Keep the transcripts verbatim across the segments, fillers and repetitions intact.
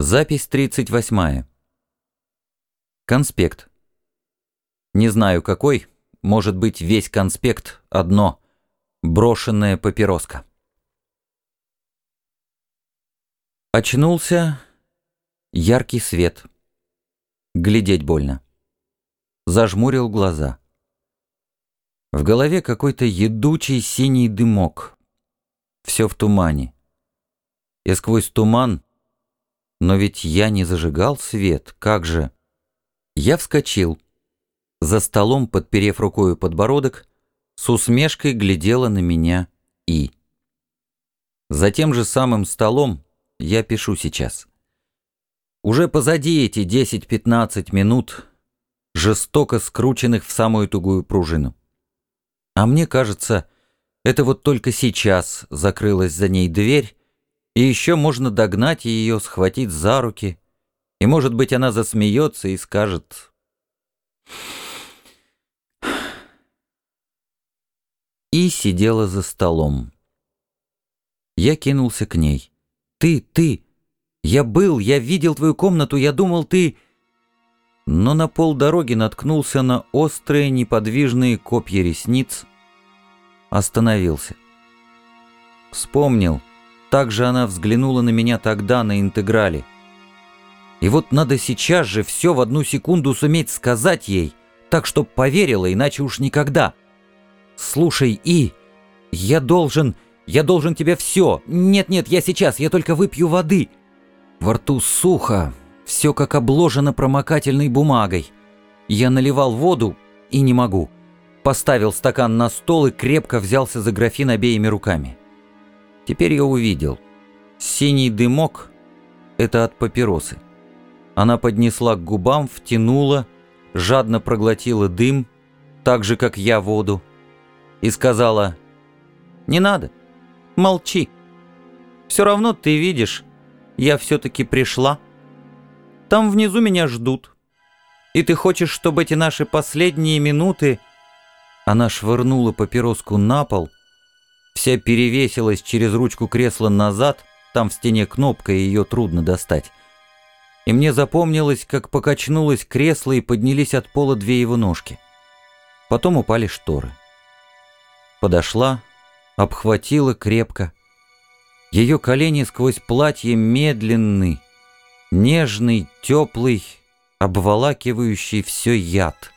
Запись тридцать восьмая. Конспект. Не знаю какой, может быть весь конспект одно. Брошенная папироска. Очнулся. Яркий свет. Глядеть больно. Зажмурил глаза. В голове какой-то едучий синий дымок. Все в тумане. И сквозь туман... Но ведь я не зажигал свет, как же? Я вскочил. За столом, подперев рукою подбородок, с усмешкой глядела на меня И. За тем же самым столом я пишу сейчас. Уже позади эти десять-пятнадцать минут, жестоко скрученных в самую тугую пружину. А мне кажется, это вот только сейчас закрылась за ней дверь, и еще можно догнать ее, схватить за руки, и, может быть, она засмеется и скажет... И сидела за столом. Я кинулся к ней. «Ты, ты! Я был, я видел твою комнату, я думал, ты...» Но на полдороги наткнулся на острые неподвижные копья ресниц. Остановился. Вспомнил. Так же она взглянула на меня тогда на интеграле. И вот надо сейчас же все в одну секунду суметь сказать ей, так, чтоб поверила, иначе уж никогда. «Слушай, И, я должен, я должен тебе все. Нет-нет, я сейчас, я только выпью воды». Во рту сухо, все как обложено промокательной бумагой. Я наливал воду и не могу. Поставил стакан на стол и крепко взялся за графин обеими руками. Теперь я увидел. Синий дымок — это от папиросы. Она поднесла к губам, втянула, жадно проглотила дым, так же, как я воду, и сказала: «Не надо, молчи. Все равно ты видишь, я все-таки пришла. Там внизу меня ждут. И ты хочешь, чтобы эти наши последние минуты...» Она швырнула папироску на пол, вся перевесилась через ручку кресла назад, там в стене кнопка, и ее трудно достать. И мне запомнилось, как покачнулось кресло и поднялись от пола две его ножки. Потом упали шторы. Подошла, обхватила крепко. Ее колени сквозь платье медленный, нежный, теплый, обволакивающий все яд.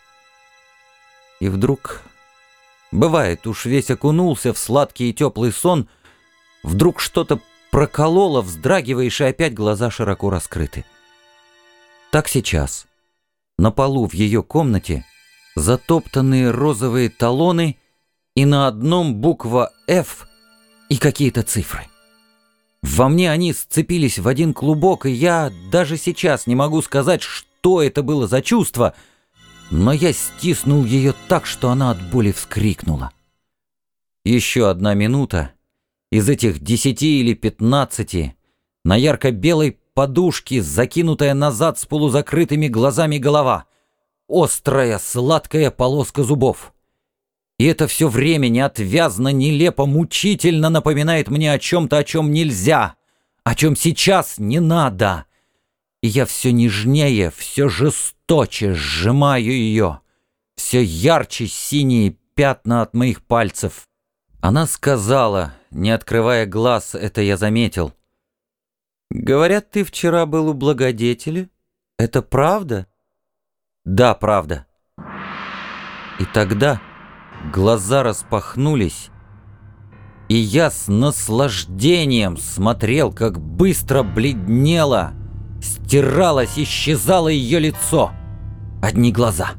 И вдруг... Бывает, уж весь окунулся в сладкий и теплый сон, вдруг что-то прокололо, вздрагиваешь, и опять глаза широко раскрыты. Так сейчас. На полу в ее комнате затоптанные розовые талоны, и на одном буква «Ф» и какие-то цифры. Во мне они сцепились в один клубок, и я даже сейчас не могу сказать, что это было за чувство, но я стиснул ее так, что она от боли вскрикнула. Еще одна минута. Из этих десяти или пятнадцати на ярко-белой подушке, закинутая назад с полузакрытыми глазами голова, острая, сладкая полоска зубов. И это все время неотвязно, нелепо, мучительно напоминает мне о чем-то, о чем нельзя, о чем сейчас не надо. И я все нежнее, все жесточе сжимаю ее, все ярче синие пятна от моих пальцев. Она сказала, не открывая глаз, это я заметил: «Говорят, ты вчера был у благодетеля. Это правда?» «Да, правда». И тогда глаза распахнулись, и я с наслаждением смотрел, как быстро бледнело, стиралось, исчезало ее лицо. Одни глаза.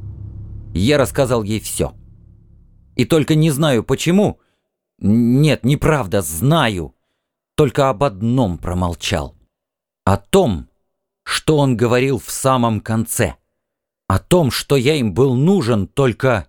Я рассказал ей все. И только не знаю почему. Нет, неправда, знаю. Только об одном промолчал. О том, что он говорил в самом конце. О том, что я им был нужен, только...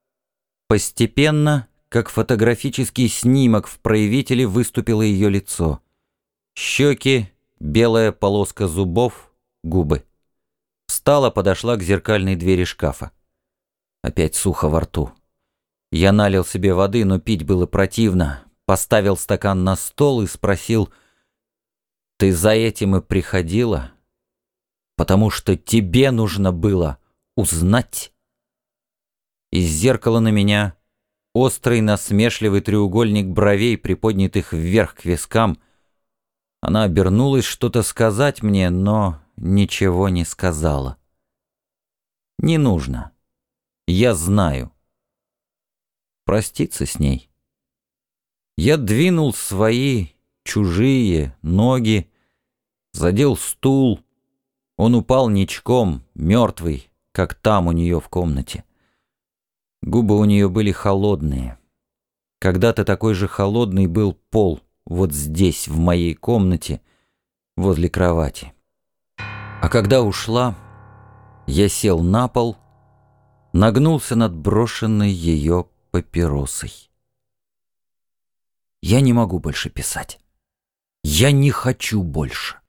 Постепенно, как фотографический снимок в проявителе, выступило ее лицо. Щеки, белая полоска зубов, губы. Встала, подошла к зеркальной двери шкафа. Опять сухо во рту. Я налил себе воды, но пить было противно. Поставил стакан на стол и спросил: Ты за этим и приходила, потому что тебе нужно было узнать. Из зеркала на меня острый насмешливый треугольник бровей, приподнятых вверх к вискам. Она обернулась что-то сказать мне, но ничего не сказала. Не нужно. Я знаю. Проститься с ней. Я двинул свои чужие ноги, задел стул. Он упал ничком, мертвый, как там у нее в комнате. Губы у нее были холодные. Когда-то такой же холодный был пол вот здесь, в моей комнате, возле кровати. А когда ушла, я сел на пол, нагнулся над брошенной ее папиросой. Я не могу больше писать. Я не хочу больше.